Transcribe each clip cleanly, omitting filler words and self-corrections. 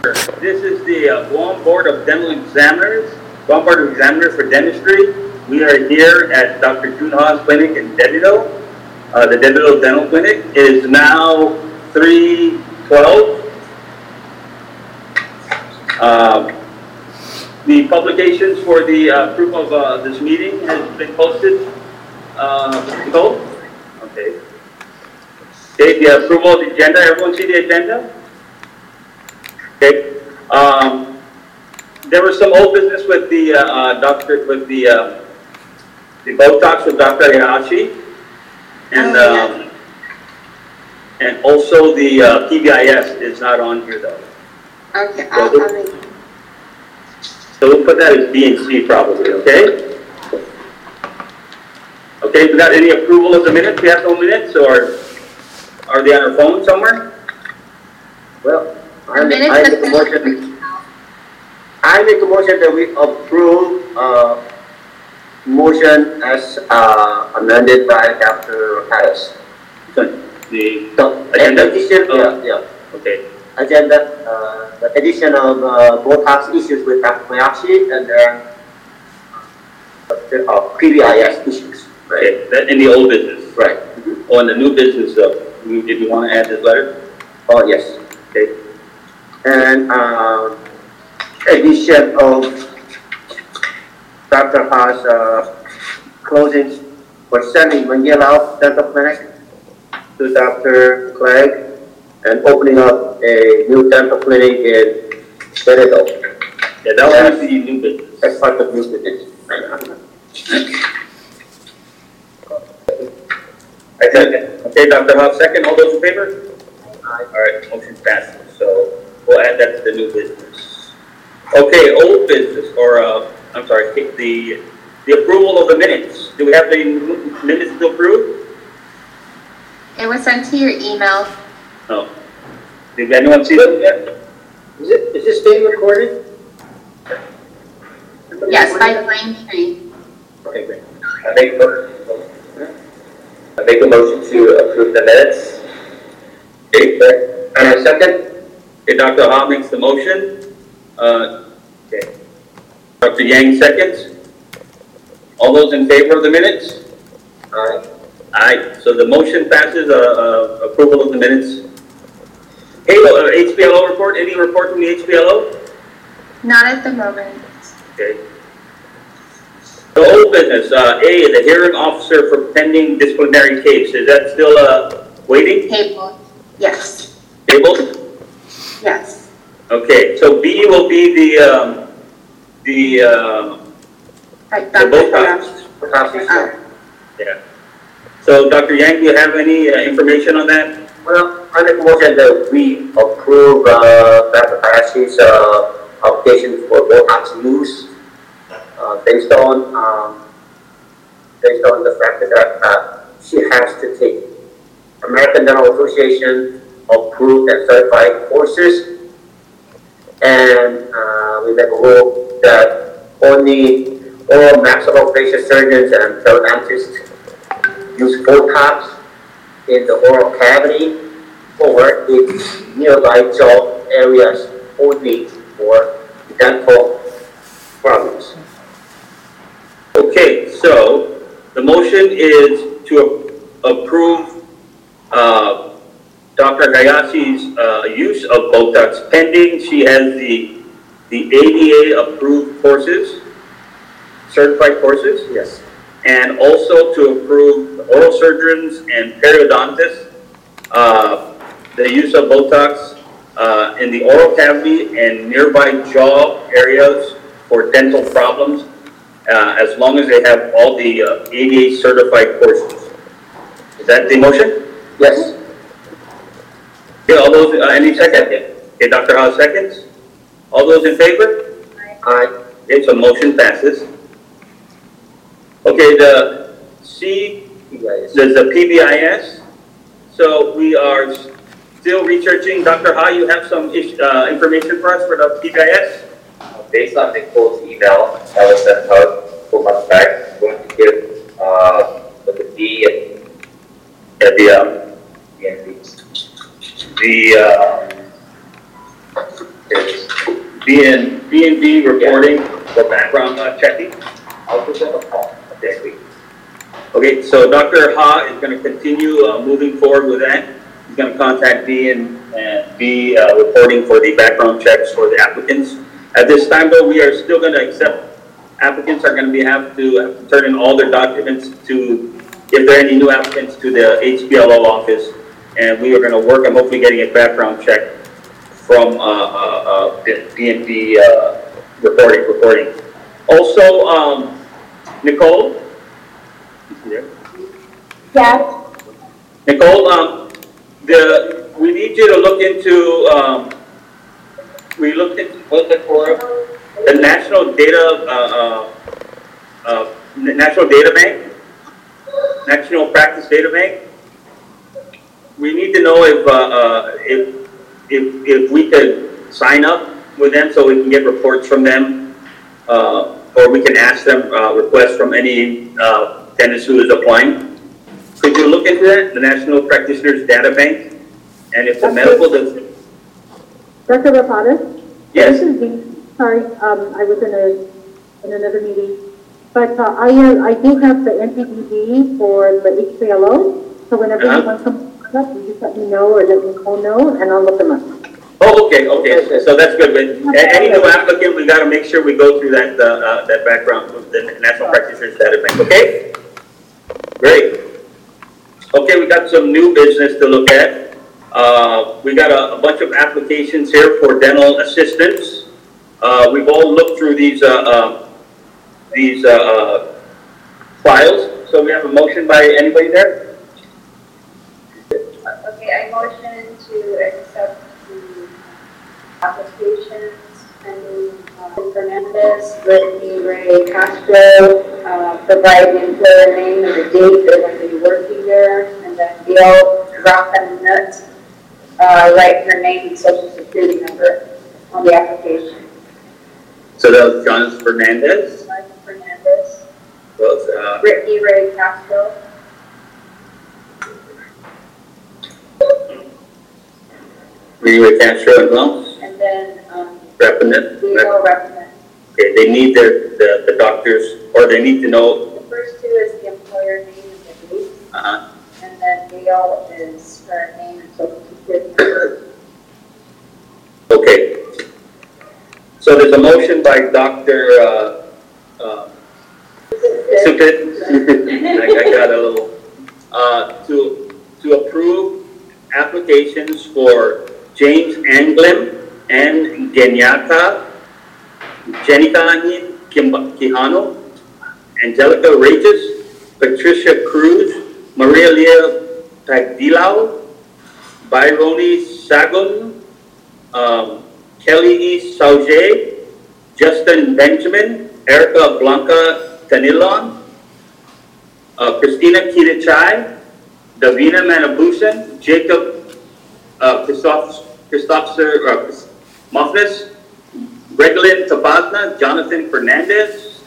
This is the Guam Board of Dental Examiners, Guam Board of Examiners for Dentistry. We are here at Dr. Jun Ha's clinic in Debido. The Debido Dental Clinic is now 3:12. The publications for the proof of this meeting has been posted. Nicole? Okay. Okay, the approval of the agenda. Everyone see the agenda? Okay. There was some old business with the the Botox with Dr. Hayashi, and also the PBIS is not on here though. Okay, I'll make it. So we'll put that as B and C probably. Okay. Okay. We got any approval of the minutes? We have no minutes, or are they on our phone somewhere? Well, I make a motion that we approve motion as amended by Dr. Harris. The agenda. Yeah. Okay. Agenda, the addition of Botox issues with Dr. Hayashi and then PBIS issues. Right. Okay. That in the old business. Right. Oh, in the new business, did you want to add this letter? Oh, yes. Okay. And addition of Dr. Ha's closings for sending Manila Dental Clinic to Dr. Clegg and opening up a new dental clinic in Debido. Yeah, that was the new business. That's part of new business. Okay, Dr. Hoff, second. All those in favor? Aye. All right, motion passes. So we'll add that to the new business. Okay, old business, or I'm sorry, the approval of the minutes. Do we have the minutes to approve? It was sent to your email. No. Did anyone see them yet? Is this being recorded? Yes, by Pine Tree. Okay, great. I make a motion to approve the minutes. Okay, and a second. Okay, Dr. Ha makes the motion. Okay. Dr. Yang seconds. All those in favor of the minutes? Aye. Aye. So the motion passes, approval of the minutes. Hey, HPLO report, any report from the HPLO? Not at the moment. Okay. The old business, A, the hearing officer for pending disciplinary case, is that still waiting? Table. Yes. Tabled? Yes. Okay, so B will be the Botox. Yeah. So Dr. Yang, do you have any information on that? Well, I make a motion that we approve Dr. Hayashi's application for Botox use based on the fact that she has to take American Dental Association approved and certified courses, and we make a rule that only oral maxillofacial surgeons and periodontists use Botox in the oral cavity or its nearby jaw areas only for dental problems. Okay, so the motion is to approve Dr. Hayashi's use of Botox pending. She has the ADA approved courses, certified courses. Yes. And also to approve oral surgeons and periodontists the use of Botox in the oral cavity and nearby jaw areas for dental problems, as long as they have all the ADA certified courses. Is that the motion? Yes. Okay, all those, any second? Okay, Dr. Howe seconds. All those in favor? Aye. Okay, so motion passes. Okay, the C, there's the PBIS. So we are still researching. Dr. Ha, you have some information for us for the PBIS? Based on Nicole's email that was sent out 4 months back, I'm going to give the D and the B&B reporting for background checking. I'll present a call next week. Okay, so Dr. Ha is going to continue moving forward with that. He's going to contact B&B reporting for the background checks for the applicants. At this time, though, we are still going to accept applicants are going to have to turn in all their documents to, if there are any new applicants, to the HPLO office, and we are going to work on hopefully getting a background check from B&B reporting. Also, Nicole. Yes. Nicole, we need you to look into, we looked into, what's it for? The National Data Bank, National Practice Data Bank. We need to know if we could sign up with them so we can get reports from them, or we can ask them, requests from any dentist who is applying. Could you look into that, the National Practitioners Data Bank? And if the medical does... Dr. Rapadas? Yes. This is Dee. Sorry, I was in another meeting. But I do have the NPDB for the HPLO. So whenever you want something up, you just let me know or let Nicole know, and I'll look them up. Oh, okay. So that's good. But any new applicant, we got to make sure we go through that that background with the National Practitioners Data Bank. Okay. Great. Okay, we got some new business to look at. We got a bunch of applications here for dental assistants. We've all looked through these files. So we have a motion by anybody there? Okay, I motion to accept the applications pending Fernandez, Brittany Ray Castro, providing their name and the date they're going to be working there, and then Gail Rockenut, write her name and social security number on the application. So that was John Fernandez. Jonathan Fernandez. Was Brittany Ray Castro. Brittany Castro as well. And then Reppinette. Gail Rockenut. Okay, they need the doctors, or they need to know. The first two is the employer name and the date. And then Gail is her name and social security number. Okay. So there's a motion by Dr. Supit. I got a little, to approve applications for James Anglem and Genyaka, Jenica Quijano, Angelica Regis, Patricia Cruz, Maria Leah Pagdilao, Byroni Sagun, Kelly E. Sauge, Justin Benjamin, Erica Blanca Canilon, Christina Kirichai, Davina Manabusan, Jacob Christopher Muffness, Reglin Tabazna, Jonathan Fernandez,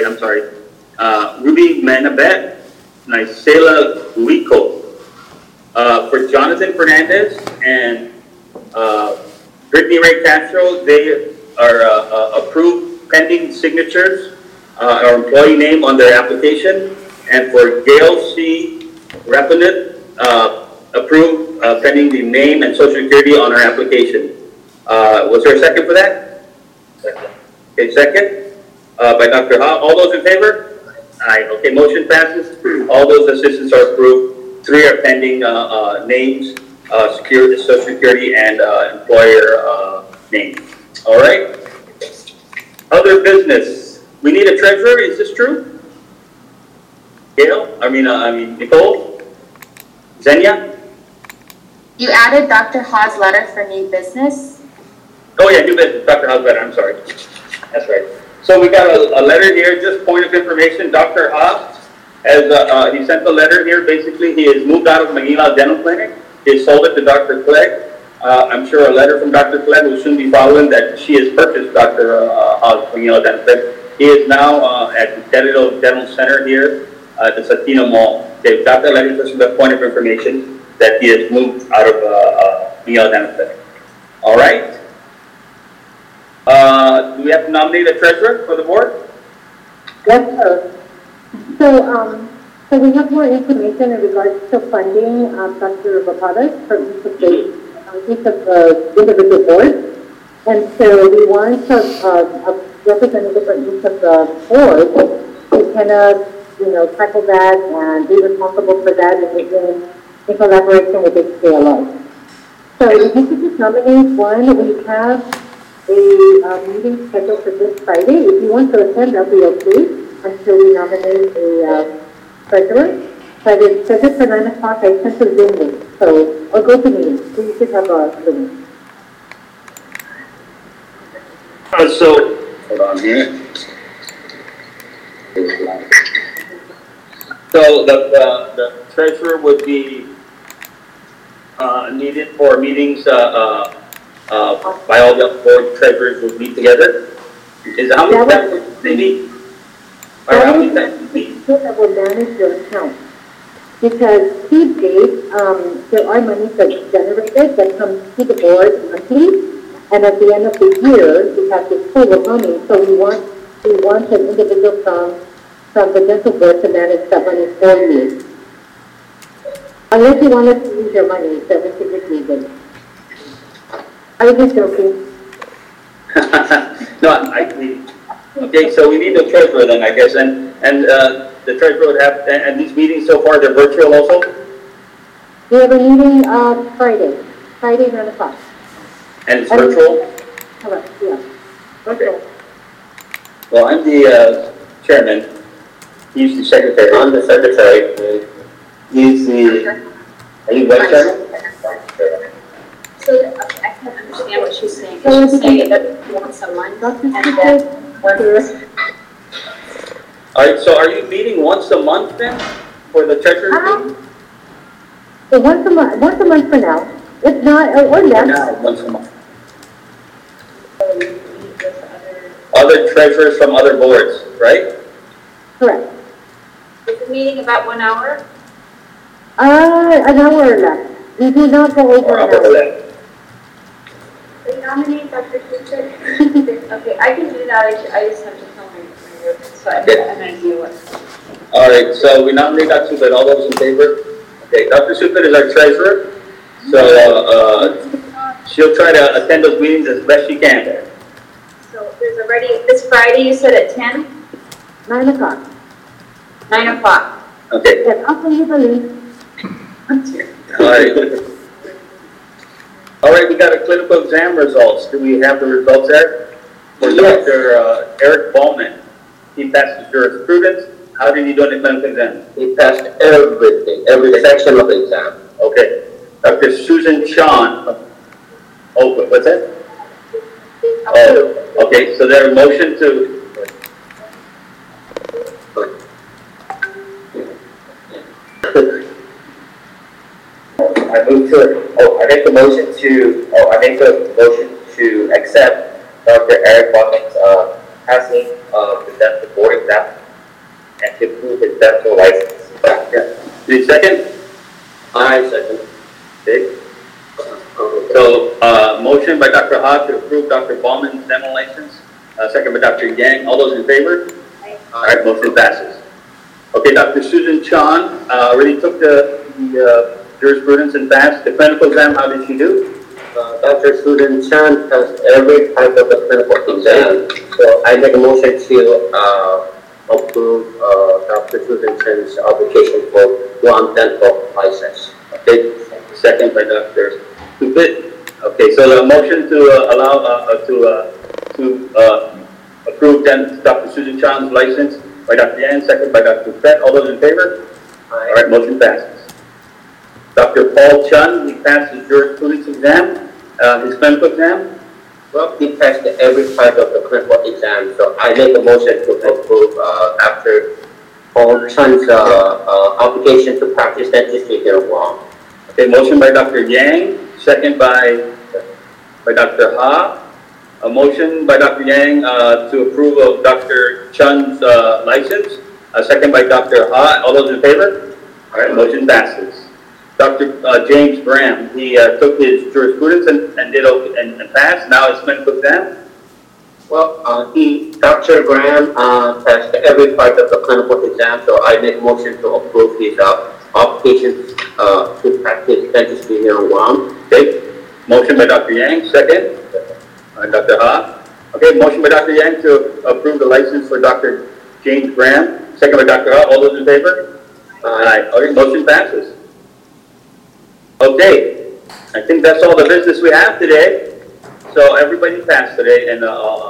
Ruby Manabet, Nisela Guico. For Jonathan Fernandez and Brittany Ray Castro, they are approved pending signatures or employee name on their application. And for Gail C. Rapinette, approved pending the name and social security on our application. Was there a second for that? Second. Okay, second by Dr. Ha. All those in favor? Aye. Okay, motion passes. All those assistants are approved. 3 are pending names, security, social security, and employer name. All right. Other business. We need a treasurer. Is this true? Gail? I mean Nicole? Zenia? You added Dr. Ha's letter for new business. Oh yeah, new business. Dr. Ha's letter. I'm sorry. That's right. So we got a letter here. Just point of information. Dr. Ha has he sent the letter here. Basically, he has moved out of Manila Dental Clinic. He sold it to Dr. Clegg. I'm sure a letter from Dr. Clegg will soon be following that she has purchased Dr. Ha's Manila Dental Clinic. He is now at the Dental Center here at the Satino Mall. They've got the letter just the point of information that he has moved out of Manila Dental Clinic. All right. we have to nominate a treasurer for the board? Yes, sir. So we have more information in regards to funding, Dr. Vapadas for each of the individual boards. And so we want a representative from each of the boards to kind of, tackle that and be responsible for that in collaboration with HKLO. So if you could just nominate one, we have a meeting scheduled for this Friday. If you want to attend, that'll be okay until we nominate a treasurer. But it's scheduled for 9 o'clock. I sent a Zoom link, or go to meeting. So you should have a Zoom. So, hold on here. So the treasurer would be needed for meetings by all the board treasurers would meet together. Is how many times they meet? Or how many times they meet? That will manage your account. Because these days, there are monies that's generated that comes to the board monthly, and at the end of the year, we have this pool of money. So we want an individual from the dental board to manage that money for you. Unless you want us to use your money, that we could just leave it. I was just joking. No, okay, so we need a treasurer then, I guess, and the treasurer would have, and these meetings so far, they're virtual also? We have a meeting Friday 9 o'clock. And it's virtual? Correct, yeah. Okay. Well, I'm the chairman. He's the secretary. I'm the secretary. He's the, are you vice chairman? So, okay, I can't understand what she's saying. She's saying that once a month, and then All right, so are you meeting once a month then for the treasurer meeting? So once a month for now. If not, or less. No, once a month. Other treasurers from other boards, right? Correct. is the meeting about 1 hour? An hour or less. We do not go over an hour. So you nominate Dr. Susan? Okay, I can do that. I just have to tell my group, so I'm going to do it. All right, so we nominate Dr. Supit. All those in favor? Okay, Dr. Supit is our treasurer. So she'll try to attend those meetings as best she can. So there's already, this Friday you said at 10? 9 o'clock. 9 o'clock. Okay. Yes, I'll send you the link. All right. All right, we got a clinical exam results. Do we have the results there? For Yes. Dr. Eric Ballman. He passed his jurisprudence. How did he do in the clinical exam? He passed everything, every section of the exam. Okay. Dr. Susan Chan. Oh, what's that? Oh, okay. So there a motion to. I make a motion to accept Dr. Eric Ballman's passing the dental board exam and to approve his dental license. Yeah. The second? I second. Okay. So, motion by Dr. Ha to approve Dr. Ballman's dental license. Second by Dr. Yang. All those in favor? All right, motion passes. Okay, Dr. Susan Chan already took the jurisprudence and passed the clinical exam. How did she do? Dr. Susan Chan passed every type of the clinical exam. So I make a motion to approve Dr. Susan Chan's application for Guam dental license. Okay, second by Dr. Supit. Okay, so the motion to allow to approve Dr. Susan Chan's license by Dr. Yan, second by Dr. Fett. All those in favor? All right, motion passes. Dr. Paul Chun, he passed his jurisprudence exam, his clinical exam. Well, he passed every part of the clinical exam, so I make a motion to approve Dr. Paul Chan's application to practice dentistry here in Guam. Okay, motion by Dr. Yang, second by Dr. Ha. A motion by Dr. Yang to approve of Dr. Chun's license. A second by Dr. Ha. All those in favor? All right, motion passes. Dr. James Graham, he took his jurisprudence and did and passed. Now his clinical exam. Well, Dr. Graham passed every part of the clinical exam, so I make motion to approve his application to practice dentistry here in Guam. Okay, motion by Dr. Yang, second by Dr. Ha. Okay, motion by Dr. Yang to approve the license for Dr. James Graham, second by Dr. Ha. All those in favor? Aye. Okay, motion passes. Okay, I think that's all the business we have today. So everybody passed today, and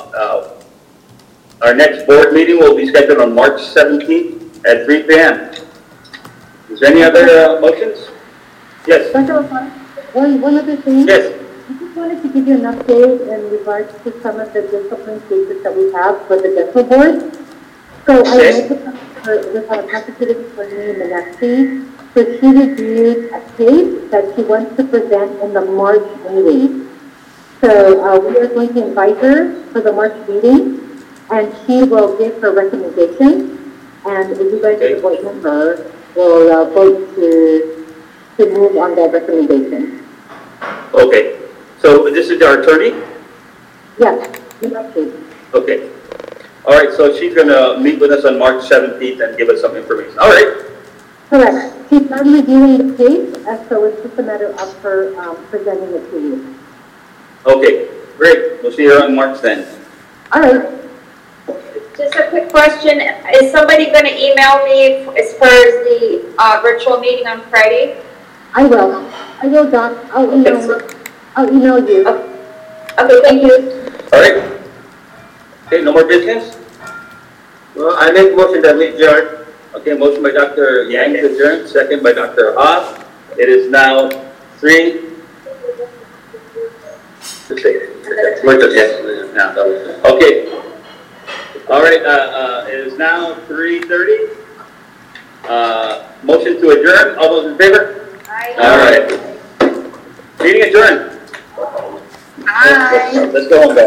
our next board meeting will be scheduled on March 17th at 3 p.m. Is there any other motions? Yes. Dr. O'Connor, one other thing. Yes. I just wanted to give you an update in regards to some of the discipline cases that we have for the dental board. So I met with our representative for me, Manexi. So she reviewed a case that she wants to present in the March meeting. So we are going to invite her for the March meeting, and she will give her recommendation. And if you guys are appointing her, we'll vote to move on that recommendation. Okay. So this is our attorney? Yes, Manexi. Okay. All right, so she's going to meet with us on March 17th and give us some information. All right. Correct. She's done reviewing the case, and so it's just a matter of her presenting it to you. Okay, great. We'll see her on March then. All right. Just a quick question. Is somebody going to email me as far as the virtual meeting on Friday? I will, Doc. I'll email you. Okay, thank you. All right. Okay, no more business? Well, I make motion that we adjourn. Okay, motion by Dr. Yang to adjourn, second by Dr. Ha. It is now 3. Okay. All right, it is now 3:30. Motion to adjourn. All those in favor? Aye. All right. Meeting adjourned. Bye. Let's go home, guys.